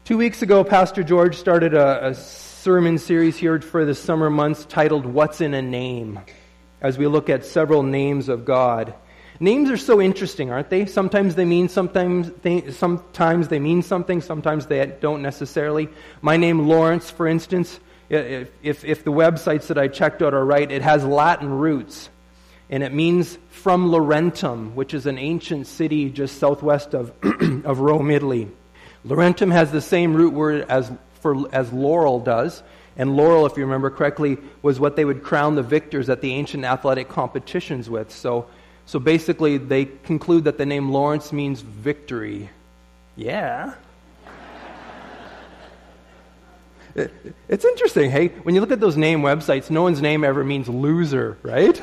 2 weeks ago, Pastor George started a sermon series here for the summer months titled, What's in a Name? As we look at several names of God. Names are so interesting, aren't they? Sometimes they mean sometimes they mean something, sometimes they don't necessarily. My name, Lawrence, for instance, if the websites that I checked out are right, it has Latin roots. And it means from Laurentum, which is an ancient city just southwest of Rome, Italy. Laurentum has the same root word as laurel does. And laurel, if you remember correctly, was what they would crown the victors at the ancient athletic competitions with. So basically, they conclude that the name Lawrence means victory. Yeah. It's interesting, hey? When you look at those name websites, no one's name ever means loser, right?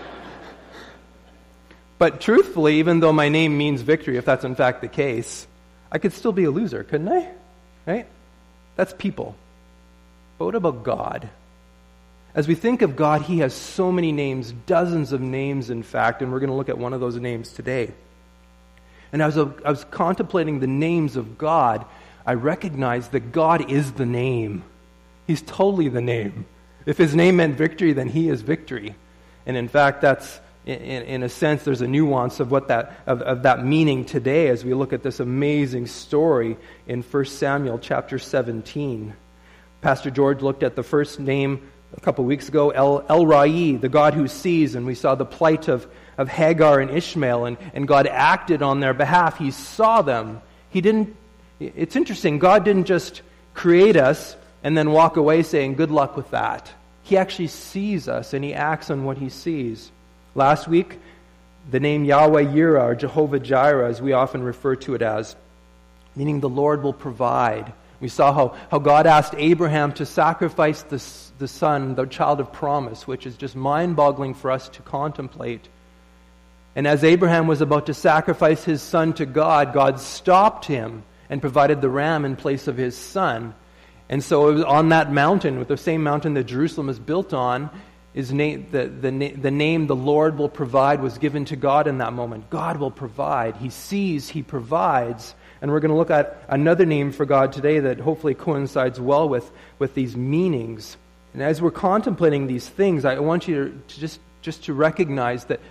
But truthfully, even though my name means victory, if that's in fact the case, I could still be a loser, couldn't I? Right? That's people. But what about God? As we think of God, He has so many names, dozens of names in fact, and we're going to look at one of those names today. And as I was contemplating the names of God, I recognized that God is the name. He's totally the name. If His name meant victory, then He is victory. And in fact, that's in a sense, there's a nuance of what that meaning today as we look at this amazing story in 1 Samuel chapter 17. Pastor George looked at the first name a couple weeks ago, El Rai, the God who sees, and we saw the plight of Hagar and Ishmael, and God acted on their behalf. He saw them. It's interesting, God didn't just create us and then walk away saying, good luck with that. He actually sees us, and He acts on what He sees. Last week, the name Yahweh Yireh, or Jehovah Jireh, as we often refer to it as, meaning the Lord will provide. We saw how God asked Abraham to sacrifice the son, the child of promise, which is just mind-boggling for us to contemplate. And as Abraham was about to sacrifice his son to God, God stopped him and provided the ram in place of his son. And so it was on that mountain, with the same mountain that Jerusalem is built on, the name the Lord will provide was given to God in that moment. God will provide. He sees, He provides. And we're going to look at another name for God today that hopefully coincides well with these meanings. And as we're contemplating these things, I want you to just to recognize that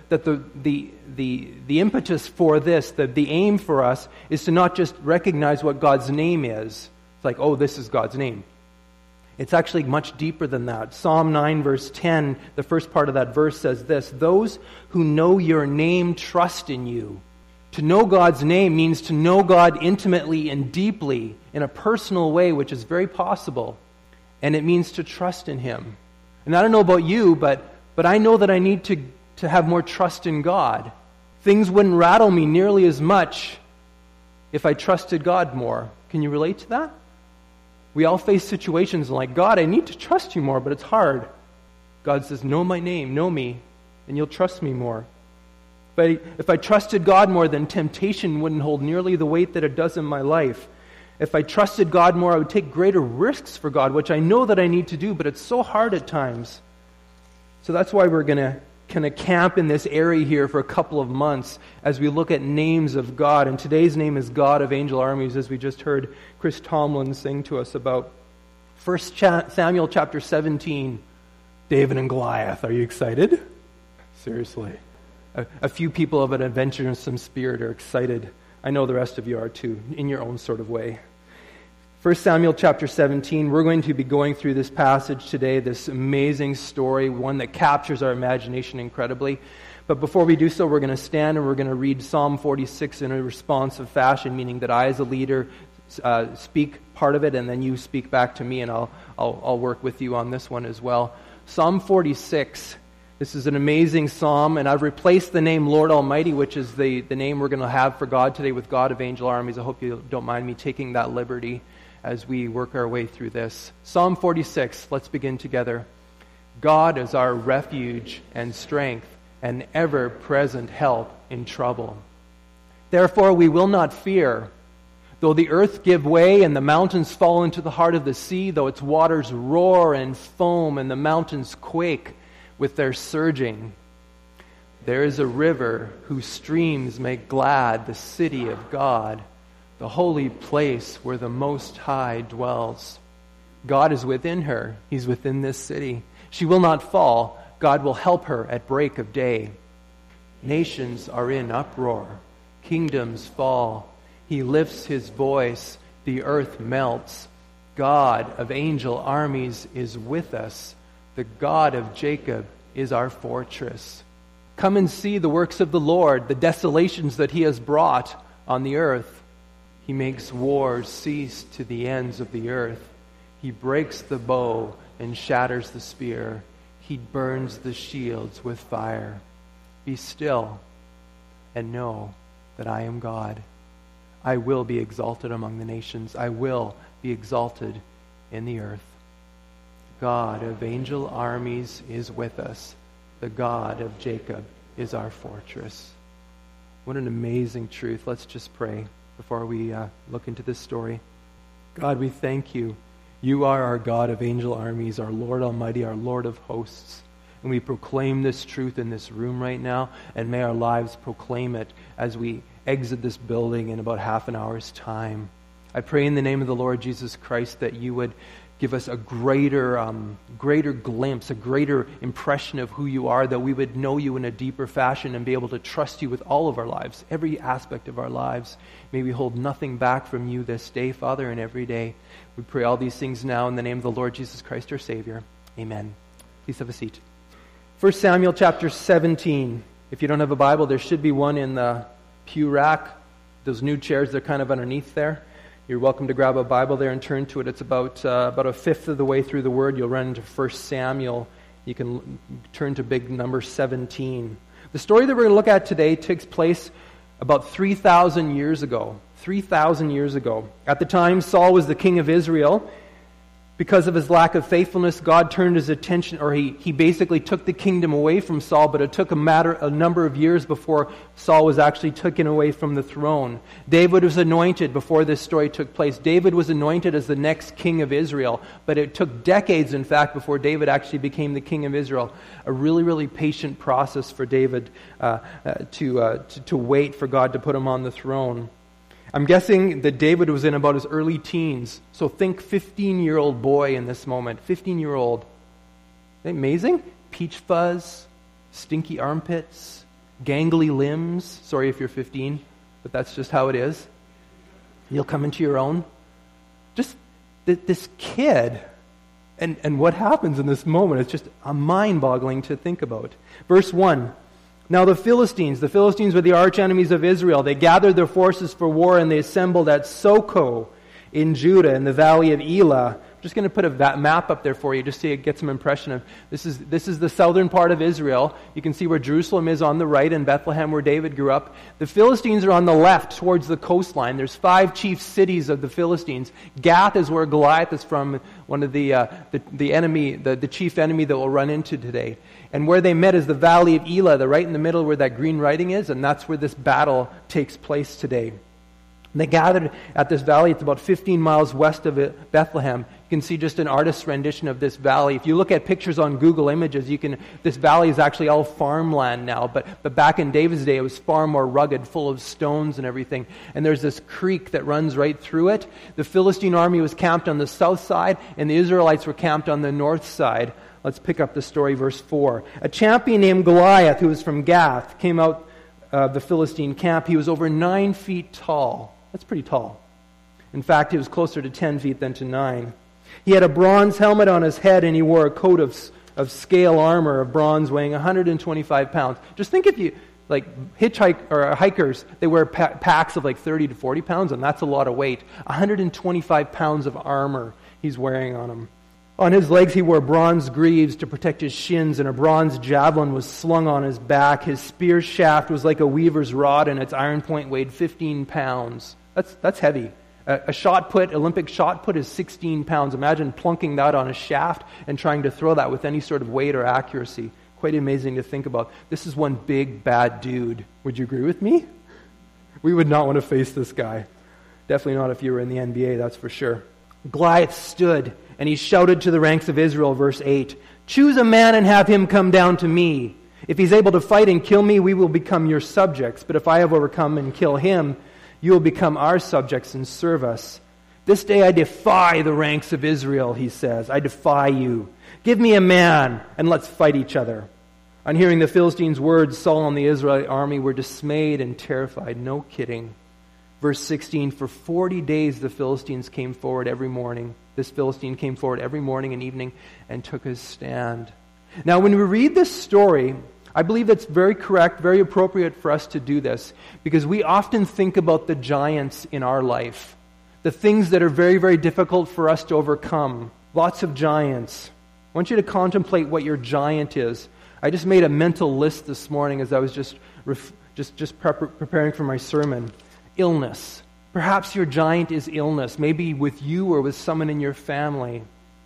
the impetus for this, the aim for us, is to not just recognize what God's name is. It's like, oh, this is God's name. It's actually much deeper than that. Psalm 9 verse 10, the first part of that verse says this, those who know Your name trust in You. To know God's name means to know God intimately and deeply in a personal way, which is very possible. And it means to trust in Him. And I don't know about you, but I know that I need to have more trust in God. Things wouldn't rattle me nearly as much if I trusted God more. Can you relate to that? We all face situations like, God, I need to trust You more, but it's hard. God says, know my name, know me, and you'll trust me more. But if I trusted God more, then temptation wouldn't hold nearly the weight that it does in my life. If I trusted God more, I would take greater risks for God, which I know that I need to do, but it's so hard at times. So that's why we're going to kind of camp in this area here for a couple of months as we look at names of God. And today's name is God of Angel Armies, as we just heard Chris Tomlin sing to us about. 1 Samuel chapter 17, David and Goliath. Are you excited? Seriously. A few people of an adventuresome spirit are excited. I know the rest of you are too, in your own sort of way. 1 Samuel chapter 17, we're going to be going through this passage today, this amazing story, one that captures our imagination incredibly. But before we do so, we're going to stand and we're going to read Psalm 46 in a responsive fashion, meaning that I as a leader speak part of it and then you speak back to me, and I'll work with you on this one as well. Psalm 46. This is an amazing psalm, and I've replaced the name Lord Almighty, which is the name we're going to have for God today, with God of Angel Armies. I hope you don't mind me taking that liberty as we work our way through this. Psalm 46, let's begin together. God is our refuge and strength, an ever-present help in trouble. Therefore we will not fear, though the earth give way and the mountains fall into the heart of the sea, though its waters roar and foam and the mountains quake with their surging. There is a river whose streams make glad the city of God, the holy place where the Most High dwells. God is within her. He's within this city. She will not fall. God will help her at break of day. Nations are in uproar. Kingdoms fall. He lifts his voice. The earth melts. God of angel armies is with us. The God of Jacob is our fortress. Come and see the works of the Lord, the desolations that he has brought on the earth. He makes wars cease to the ends of the earth. He breaks the bow and shatters the spear. He burns the shields with fire. Be still and know that I am God. I will be exalted among the nations. I will be exalted in the earth. God of angel armies is with us. The God of Jacob is our fortress. What an amazing truth. Let's just pray before we look into this story. God, we thank you. You are our God of angel armies, our Lord Almighty, our Lord of hosts. And we proclaim this truth in this room right now, and may our lives proclaim it as we exit this building in about half an hour's time. I pray in the name of the Lord Jesus Christ that you would give us a greater glimpse, a greater impression of who you are, that we would know you in a deeper fashion and be able to trust you with all of our lives, every aspect of our lives. May we hold nothing back from you this day, Father, and every day. We pray all these things now in the name of the Lord Jesus Christ, our Savior. Amen. Please have a seat. 1 Samuel chapter 17. If you don't have a Bible, there should be one in the pew rack. Those new chairs, they're kind of underneath there. You're welcome to grab a Bible there and turn to it. It's about a fifth of the way through the Word. You'll run into 1 Samuel. You can turn to big number 17. The story that we're going to look at today takes place about 3,000 years ago. 3,000 years ago. At the time, Saul was the king of Israel. Because of his lack of faithfulness, God turned his attention, or he basically took the kingdom away from Saul, but it took a number of years before Saul was actually taken away from the throne. David was anointed before this story took place. David was anointed as the next king of Israel, but it took decades, in fact, before David actually became the king of Israel. A really, really patient process for David to wait for God to put him on the throne. I'm guessing that David was in about his early teens. So think 15-year-old boy in this moment. 15-year-old. Isn't that amazing? Peach fuzz, stinky armpits, gangly limbs. Sorry if you're 15, but that's just how it is. You'll come into your own. Just this kid and what happens in this moment is just mind-boggling to think about. Verse 1. Now the Philistines were the arch-enemies of Israel. They gathered their forces for war, and they assembled at Soko in Judah, in the valley of Elah. I'm just going to put a map up there for you, just so you get some impression of this is the southern part of Israel. You can see where Jerusalem is on the right, and Bethlehem, where David grew up. The Philistines are on the left, towards the coastline. There's 5 chief cities of the Philistines. Gath is where Goliath is from, one of the enemy, the chief enemy that we'll run into today. And where they met is the valley of Elah, right in the middle where that green writing is, and that's where this battle takes place today. And they gathered at this valley. It's about 15 miles west of Bethlehem. You can see just an artist's rendition of this valley. If you look at pictures on Google Images, this valley is actually all farmland now, but back in David's day, it was far more rugged, full of stones and everything. And there's this creek that runs right through it. The Philistine army was camped on the south side, and the Israelites were camped on the north side. Let's pick up the story, verse 4. A champion named Goliath, who was from Gath, came out of the Philistine camp. He was over 9 feet tall. That's pretty tall. In fact, he was closer to 10 feet than to 9. He had a bronze helmet on his head, and he wore a coat of scale armor of bronze weighing 125 pounds. Just think if you, hikers, they wear packs of 30 to 40 pounds, and that's a lot of weight. 125 pounds of armor he's wearing on him. On his legs he wore bronze greaves to protect his shins, and a bronze javelin was slung on his back. His spear shaft was like a weaver's rod, and its iron point weighed 15 pounds. That's heavy. A shot put, Olympic shot put, is 16 pounds. Imagine plunking that on a shaft and trying to throw that with any sort of weight or accuracy. Quite amazing to think about. This is one big, bad dude. Would you agree with me? We would not want to face this guy. Definitely not if you were in the NBA, that's for sure. Goliath stood, and he shouted to the ranks of Israel, verse 8, "Choose a man and have him come down to me. If he's able to fight and kill me, we will become your subjects. But if I have overcome and kill him, You will become our subjects and serve us. This day I defy the ranks of Israel, he says. I defy you. Give me a man, and let's fight each other. On hearing the Philistines' words, Saul and the Israelite army were dismayed and terrified. No kidding. Verse 16, for 40 days the Philistines came forward every morning. This Philistine came forward every morning and evening and took his stand. Now, when we read this story, I believe that's very correct, very appropriate for us to do this, because we often think about the giants in our life, the things that are very, very difficult for us to overcome. Lots of giants. I want you to contemplate what your giant is. I just made a mental list this morning as I was just preparing for my sermon. Illness. Perhaps your giant is illness, maybe with you or with someone in your family.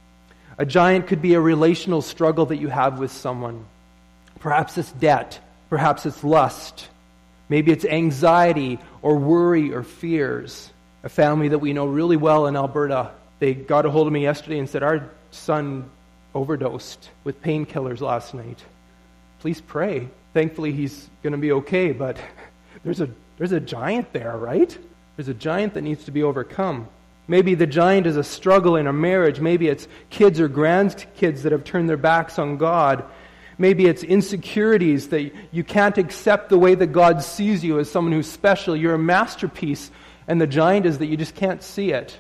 A giant could be a relational struggle that you have with someone. Perhaps it's debt. Perhaps it's lust. Maybe it's anxiety or worry or fears. A family that we know really well in Alberta, they got a hold of me yesterday and said, our son overdosed with painkillers last night. Please pray. Thankfully, he's going to be okay, but there's a giant there, right? There's a giant that needs to be overcome. Maybe the giant is a struggle in a marriage. Maybe it's kids or grandkids that have turned their backs on God. Maybe it's insecurities that you can't accept the way that God sees you as someone who's special. You're a masterpiece, and the giant is that you just can't see it.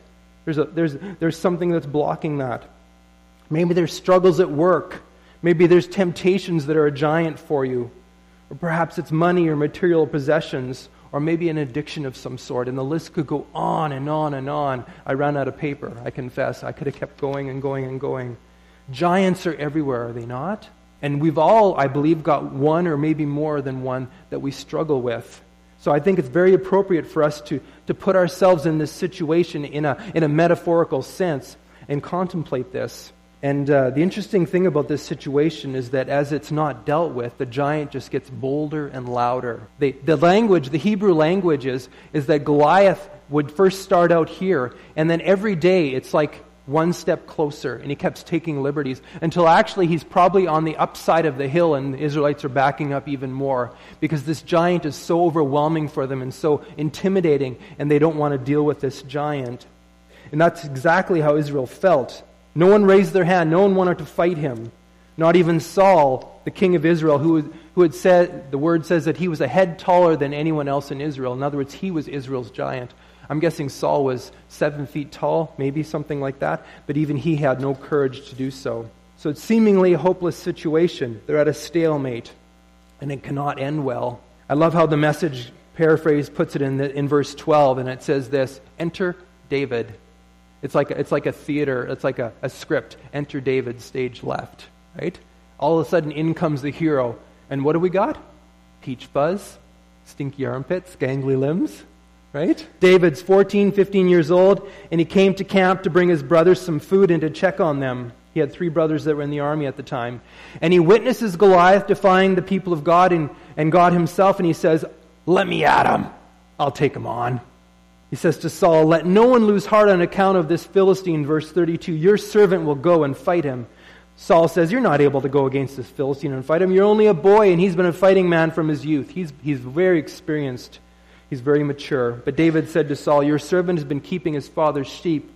There's something that's blocking that. Maybe there's struggles at work. Maybe there's temptations that are a giant for you. Or perhaps it's money or material possessions, or maybe an addiction of some sort. And the list could go on and on and on. I ran out of paper, I confess. I could have kept going and going and going. Giants are everywhere, are they not? And we've all, I believe, got one or maybe more than one that we struggle with. So I think it's very appropriate for us to put ourselves in this situation in a metaphorical sense and contemplate this. And the interesting thing about this situation is that as it's not dealt with, the giant just gets bolder and louder. The Hebrew language is that Goliath would first start out here, and then every day it's like one step closer, and he kept taking liberties until actually he's probably on the upside of the hill, and the Israelites are backing up even more because this giant is so overwhelming for them and so intimidating, and they don't want to deal with this giant. And that's exactly how Israel felt. No one raised their hand. No one wanted to fight him. Not even Saul, the king of Israel, who had said, the word says that he was a head taller than anyone else in Israel. In other words, he was Israel's giant. I'm guessing Saul was 7 feet tall, maybe something like that, but even he had no courage to do so. So it's seemingly a hopeless situation. They're at a stalemate, and it cannot end well. I love how the Message paraphrase puts it in verse 12, and it says this, enter David. It's like a theater. It's like a script. Enter David, stage left. Right? All of a sudden, in comes the hero. And what do we got? Peach fuzz, stinky armpits, gangly limbs. Right? David's 14, 15 years old, and he came to camp to bring his brothers some food and to check on them. He had 3 brothers that were in the army at the time. And he witnesses Goliath defying the people of God and God himself, and he says, let me at him. I'll take him on. He says to Saul, let no one lose heart on account of this Philistine, verse 32. Your servant will go and fight him. Saul says, you're not able to go against this Philistine and fight him. You're only a boy, and he's been a fighting man from his youth. He's very experienced. He's very mature. But David said to Saul, your servant has been keeping his father's sheep.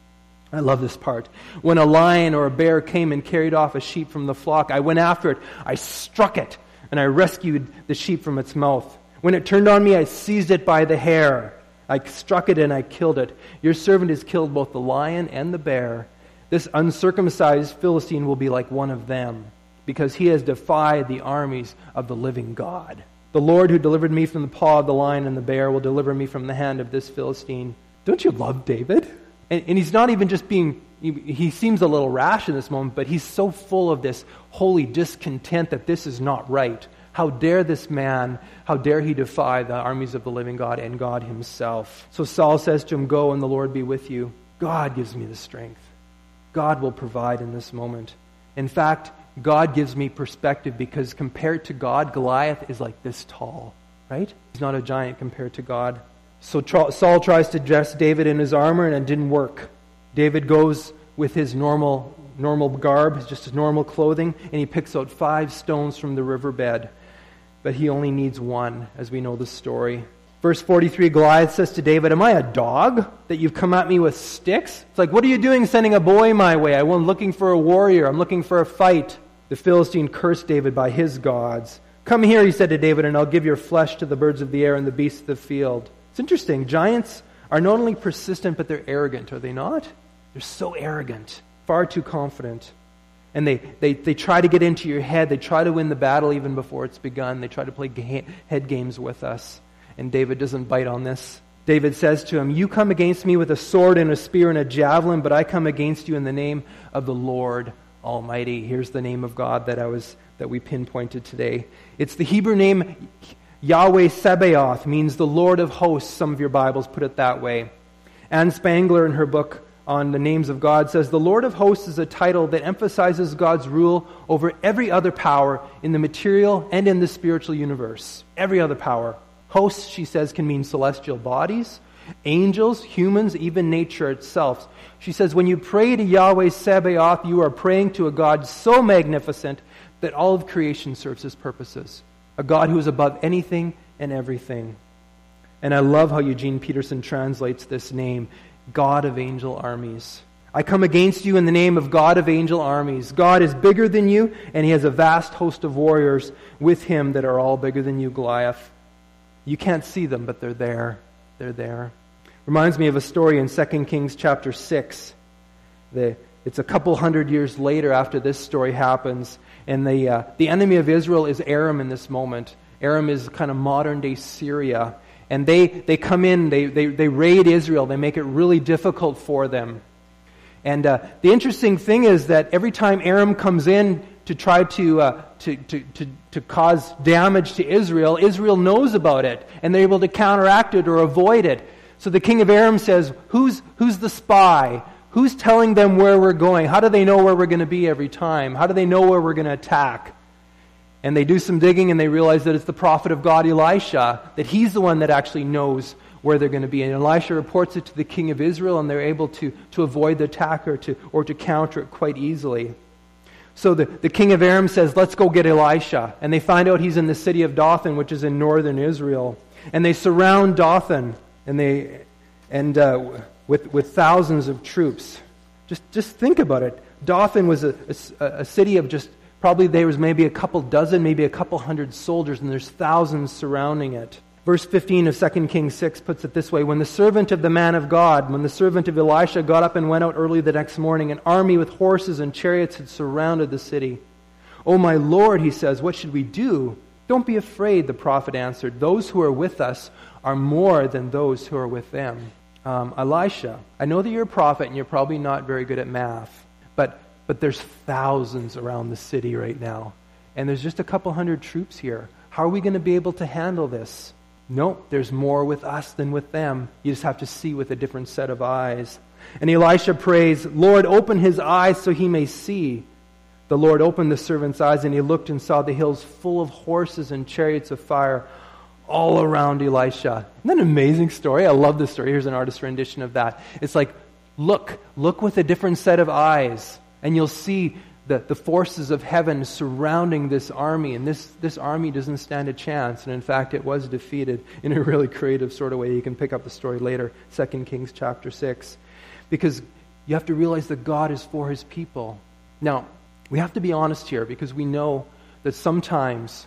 I love this part. When a lion or a bear came and carried off a sheep from the flock, I went after it. I struck it, and I rescued the sheep from its mouth. When it turned on me, I seized it by the hair. I struck it and I killed it. Your servant has killed both the lion and the bear. This uncircumcised Philistine will be like one of them, because he has defied the armies of the living God. The Lord who delivered me from the paw of the lion and the bear will deliver me from the hand of this Philistine. Don't you love David? And he's not even just being, he seems a little rash in this moment, but he's so full of this holy discontent that this is not right. How dare this man, how dare he defy the armies of the living God and God himself. So Saul says to him, go and the Lord be with you. God gives me the strength. God will provide in this moment. In fact, God gives me perspective because compared to God, Goliath is like this tall, right? He's not a giant compared to God. So Saul tries to dress David in his armor and it didn't work. David goes with his normal garb, just his normal clothing, and he picks out 5 stones from the riverbed. But he only needs one, as we know the story. Verse 43, Goliath says to David, am I a dog that you've come at me with sticks? It's like, what are you doing sending a boy my way? I'm looking for a warrior. I'm looking for a fight. The Philistine cursed David by his gods. Come here, he said to David, and I'll give your flesh to the birds of the air and the beasts of the field. It's interesting. Giants are not only persistent, but they're arrogant, are they not? They're so arrogant, far too confident. And they try to get into your head. They try to win the battle even before it's begun. They try to play head games with us. And David doesn't bite on this. David says to him, you come against me with a sword and a spear and a javelin, but I come against you in the name of the Lord Almighty. Here's the name of God that we pinpointed today. It's the Hebrew name Yahweh Sabaoth, means the Lord of hosts. Some of your Bibles put it that way. Anne Spangler, in her book on the names of God, says the Lord of hosts is a title that emphasizes God's rule over every other power in the material and in the spiritual universe. Every other power. Hosts, she says, can mean celestial bodies, angels, humans, even nature itself. She says, when you pray to Yahweh Sabaoth, you are praying to a God so magnificent that all of creation serves his purposes. A God who is above anything and everything. And I love how Eugene Peterson translates this name, God of angel armies. I come against you in the name of God of angel armies. God is bigger than you, and he has a vast host of warriors with him that are all bigger than you, Goliath. You can't see them, but they're there. They're there. Reminds me of a story in 2 Kings chapter 6. It's a couple hundred years later after this story happens, and the enemy of Israel is Aram in this moment. Aram is kind of modern-day Syria. And they come in, they raid Israel, they make it really difficult for them. And the interesting thing is that every time Aram comes in to try to cause damage to Israel, Israel knows about it, and they're able to counteract it or avoid it. So the king of Aram says, who's the spy? Who's telling them where we're going? How do they know where we're going to be every time? How do they know where we're going to attack? And they do some digging and they realize that it's the prophet of God, Elisha, that he's the one that actually knows where they're going to be. And Elisha reports it to the king of Israel, and they're able to avoid the attack or to counter it quite easily. So the king of Aram says, let's go get Elisha. And they find out he's in the city of Dothan, which is in northern Israel. And they surround Dothan with thousands of troops. Just think about it. Dothan was a city of just, probably there was maybe a couple dozen, maybe a couple hundred soldiers, and there's thousands surrounding it. Verse 15 of 2 Kings 6 puts it this way, when the servant of the man of God, when the servant of Elisha got up and went out early the next morning, an army with horses and chariots had surrounded the city. Oh my Lord, he says, what should we do? Don't be afraid, the prophet answered. Those who are with us are more than those who are with them. Elisha, I know that you're a prophet and you're probably not very good at math, but there's thousands around the city right now. And there's just a couple hundred troops here. How are we going to be able to handle this? No, there's more with us than with them. You just have to see with a different set of eyes. And Elisha prays, Lord, open his eyes so he may see. The Lord opened the servant's eyes, and he looked and saw the hills full of horses and chariots of fire all around Elisha. Isn't that an amazing story? I love this story. Here's an artist's rendition of that. It's like, look with a different set of eyes, and you'll see the forces of heaven surrounding this army, and this army doesn't stand a chance, and in fact it was defeated in a really creative sort of way. You can pick up the story later, 2 Kings chapter 6, because you have to realize that God is for his people. Now, we have to be honest here, because we know that sometimes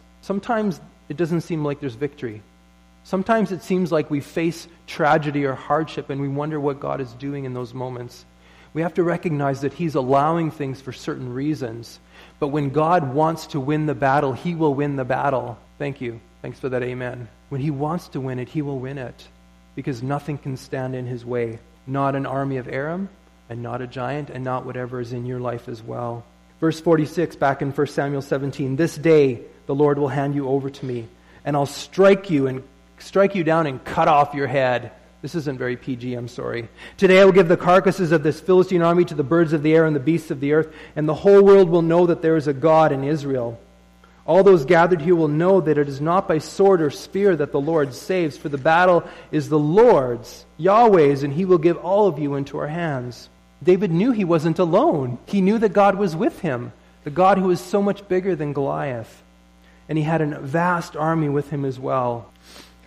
it doesn't seem like there's victory. Sometimes it seems like we face tragedy or hardship, and we wonder what God is doing in those moments. We have to recognize that he's allowing things for certain reasons. But when God wants to win the battle, he will win the battle. Thank you. Thanks for that amen. When he wants to win it, he will win it. Because nothing can stand in his way. Not an army of Aram, and not a giant, and not whatever is in your life as well. Verse 46, back in 1 Samuel 17, this day the Lord will hand you over to me, and I'll strike you down and cut off your head. This isn't very PG, I'm sorry. Today I will give the carcasses of this Philistine army to the birds of the air and the beasts of the earth, and the whole world will know that there is a God in Israel. All those gathered here will know that it is not by sword or spear that the Lord saves, for the battle is the Lord's, Yahweh's, and he will give all of you into our hands. David knew he wasn't alone. He knew that God was with him, the God who is so much bigger than Goliath. And he had a vast army with him as well.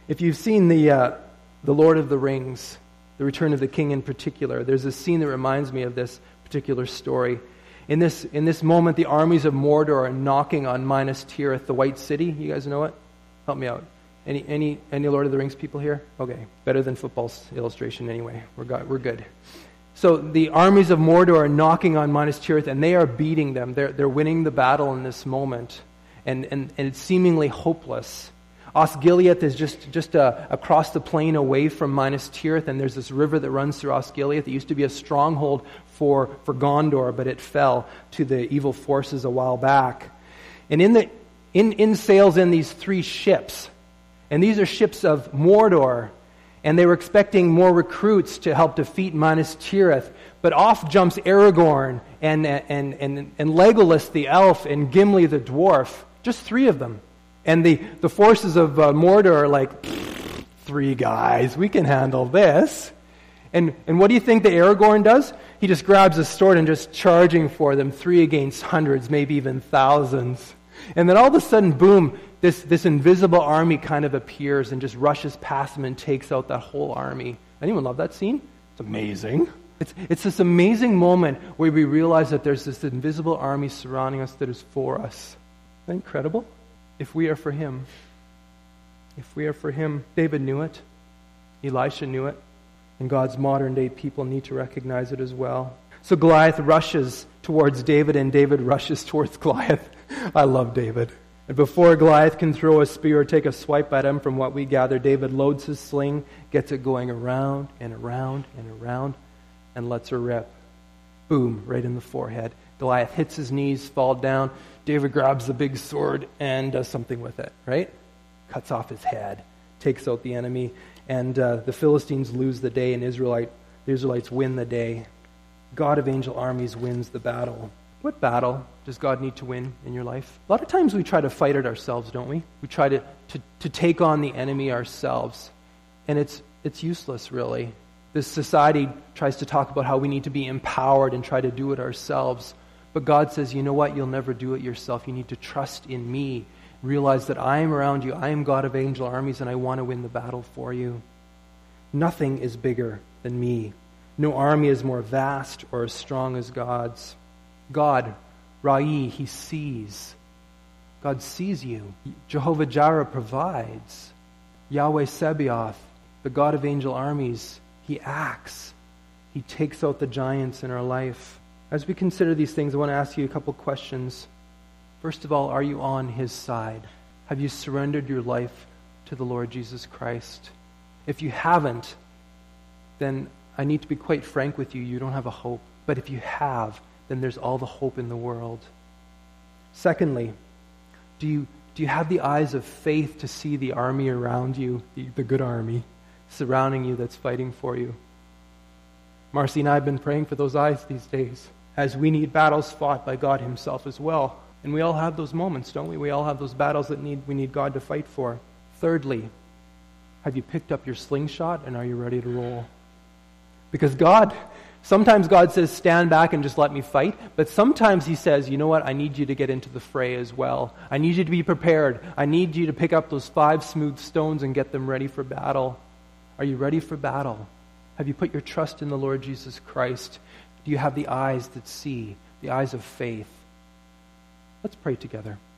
If you've seen the Lord of the Rings, The Return of the King in particular, there's a scene that reminds me of this particular story. In this moment, the armies of Mordor are knocking on Minas Tirith, the White City. You guys know it? Help me out. Any Lord of the Rings people here? Okay, better than football's illustration anyway. We're good. So the armies of Mordor are knocking on Minas Tirith, and they are beating them. They're winning the battle in this moment, and it's seemingly hopeless. Osgiliath is just across the plain away from Minas Tirith, and there's this river that runs through Osgiliath. It used to be a stronghold for Gondor, but it fell to the evil forces a while back. And in sails in these 3 ships, and these are ships of Mordor, and they were expecting more recruits to help defeat Minas Tirith. But off jumps Aragorn and Legolas the elf and Gimli the dwarf, just 3 of them. And the forces of Mordor are like, 3 guys, we can handle this. And what do you think that Aragorn does? He just grabs a sword and just charging for them, 3 against hundreds, maybe even thousands. And then all of a sudden, boom, this invisible army kind of appears and just rushes past them and takes out that whole army. Anyone love that scene? It's amazing. It's this amazing moment where we realize that there's this invisible army surrounding us that is for us. Isn't that incredible? If we are for Him. If we are for Him. David knew it. Elisha knew it. And God's modern day people need to recognize it as well. So Goliath rushes towards David, and David rushes towards Goliath. I love David. And before Goliath can throw a spear or take a swipe at him, from what we gather, David loads his sling, gets it going around and around and around, and lets her rip. Boom, right in the forehead. Goliath hits his knees, falls down. David grabs the big sword and does something with it, right? Cuts off his head, takes out the enemy, and the Philistines lose the day, and the Israelites win the day. God of angel armies wins the battle. What battle does God need to win in your life? A lot of times we try to fight it ourselves, don't we? We try to take on the enemy ourselves. And it's useless, really. This society tries to talk about how we need to be empowered and try to do it ourselves. But God says, you know what? You'll never do it yourself. You need to trust in me. Realize that I am around you. I am God of angel armies, and I want to win the battle for you. Nothing is bigger than me. No army is more vast or as strong as God's. God, Ra'i, He sees. God sees you. Jehovah Jireh provides. Yahweh Sabaoth, the God of angel armies, He acts. He takes out the giants in our life. As we consider these things, I want to ask you a couple questions. First of all, are you on His side? Have you surrendered your life to the Lord Jesus Christ? If you haven't, then I need to be quite frank with you. You don't have a hope. But if you have, then there's all the hope in the world. Secondly, do you have the eyes of faith to see the army around you, the good army surrounding you that's fighting for you? Marcy and I have been praying for those eyes these days, as we need battles fought by God Himself as well. And we all have those moments, don't we? We all have those battles that we need God to fight for. Thirdly, have you picked up your slingshot and are you ready to roll? Because sometimes God says, stand back and just let me fight. But sometimes He says, you know what? I need you to get into the fray as well. I need you to be prepared. I need you to pick up those 5 smooth stones and get them ready for battle. Are you ready for battle? Have you put your trust in the Lord Jesus Christ? Do you have the eyes that see, the eyes of faith? Let's pray together.